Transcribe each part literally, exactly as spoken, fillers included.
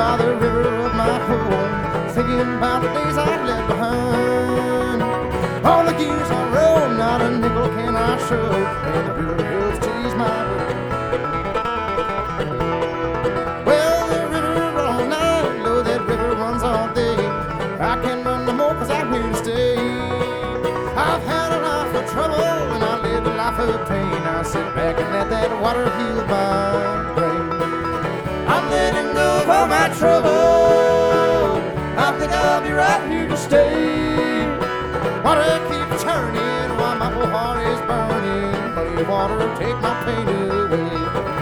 by the river of my home, thinking about the days I left behind. All the years I rode, not a nickel can I show, and the river helps to ease my way. Well, the river run all night, Lord, that river runs all day. I can't run no more cause I'm here to stay. I've had a life of trouble and I lived a life of pain. I sit back and let that water heal my brain. I'm letting go of all my trouble. I think I'll be right here to stay. Water keeps turning while my whole heart is burning. Muddy water, take my pain away.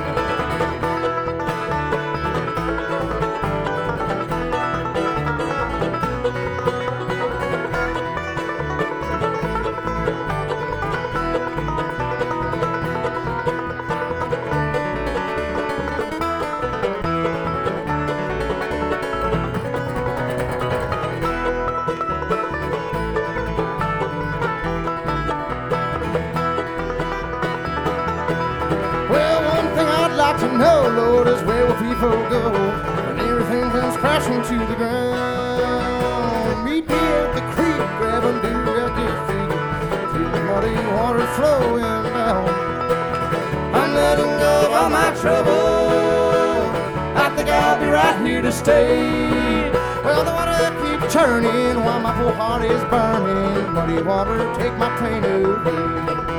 To know, Lord, is where will people go when everything comes crashing to the ground? Meet me at the creek, grab and do at your feet, feel the muddy water flowing down. I'm letting go of all my trouble. I think I'll be right here to stay. Well, the water keeps churning while my whole heart is burning. Muddy water, take my pain away.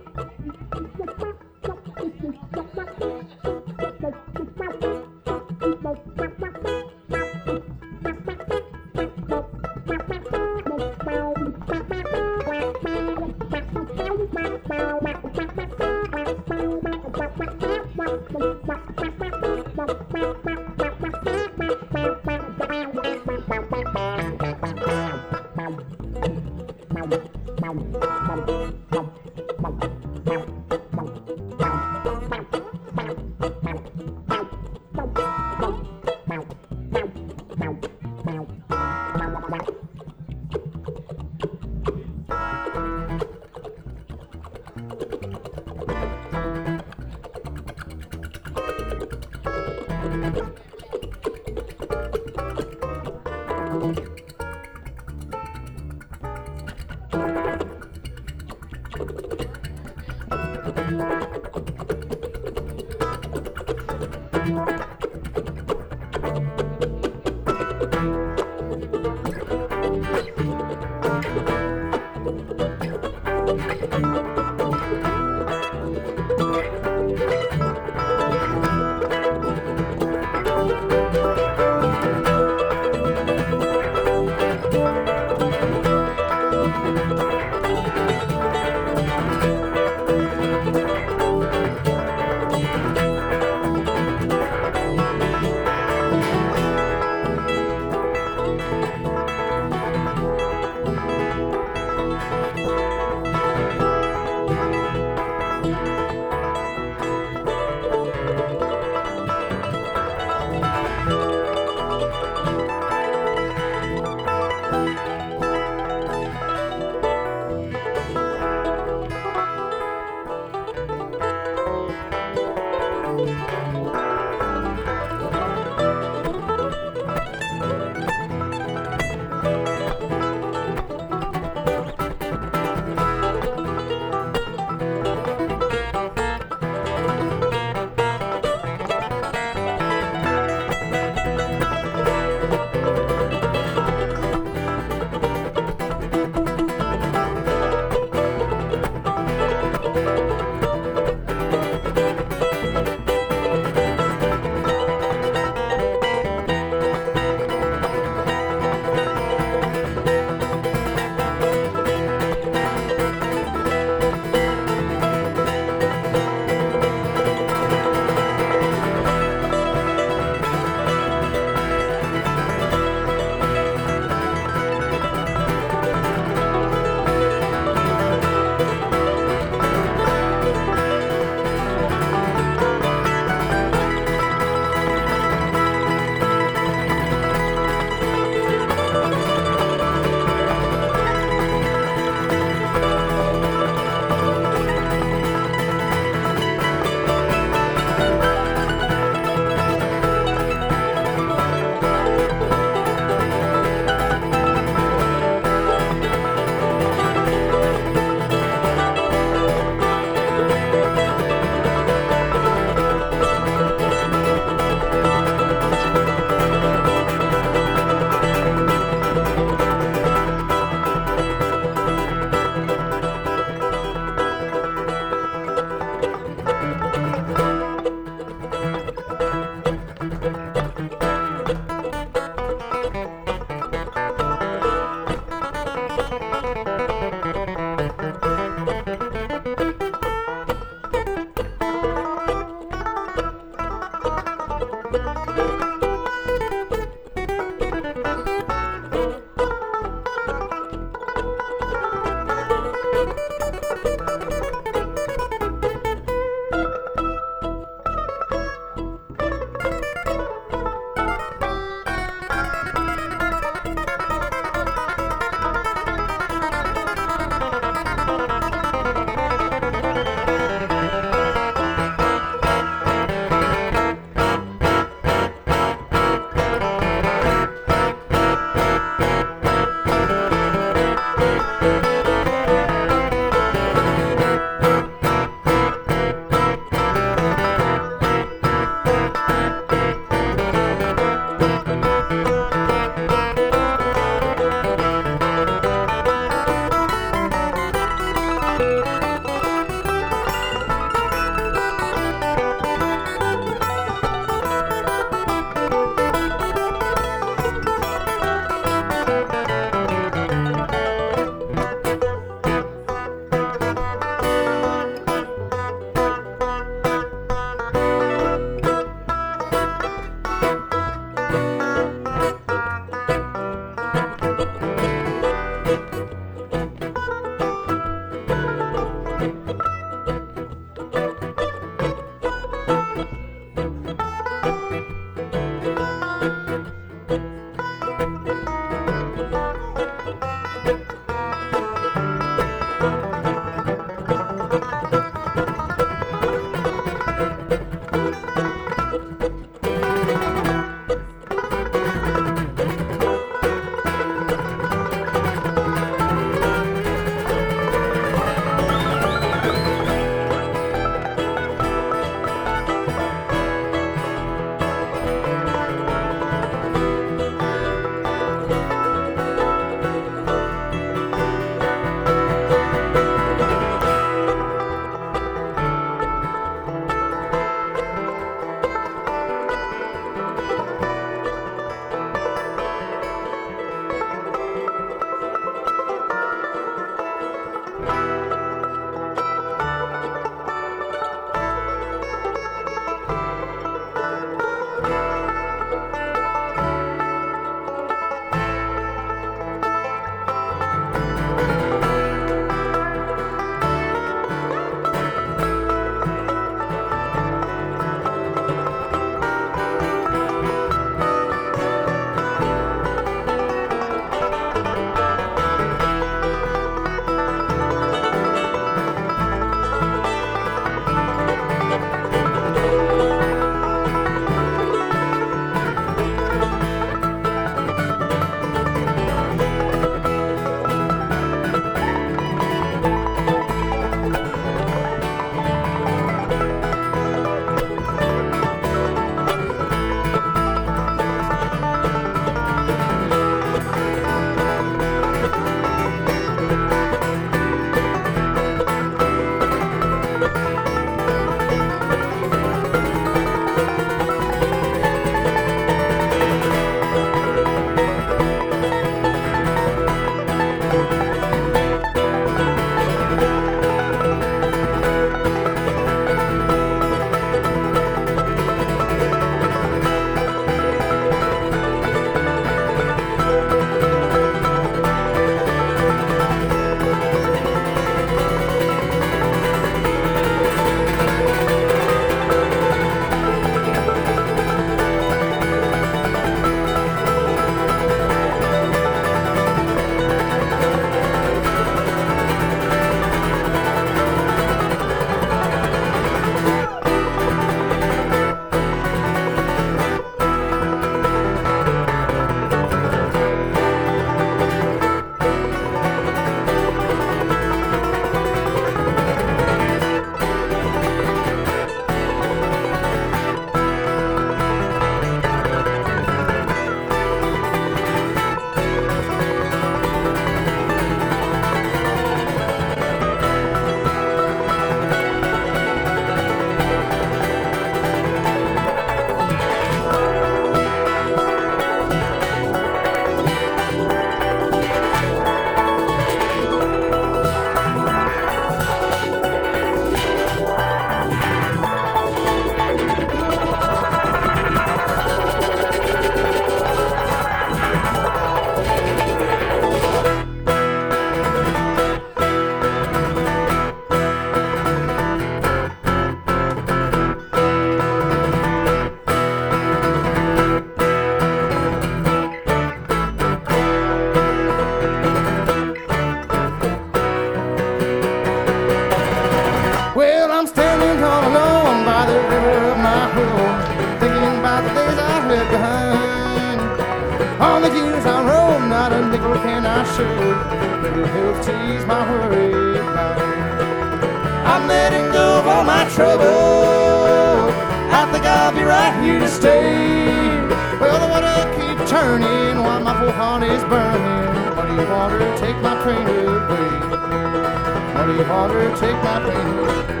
Well, I'm standing all alone by the river of my home, thinking about the days I left behind. All the years I roamed, not a nickel can I show. River helps to ease my worried mind. I'm letting go of all my trouble. I think I'll be right here to stay. Well, the water keeps turning while my poor heart is burning. Muddy water, take my pain away. Muddy water, take my pain away.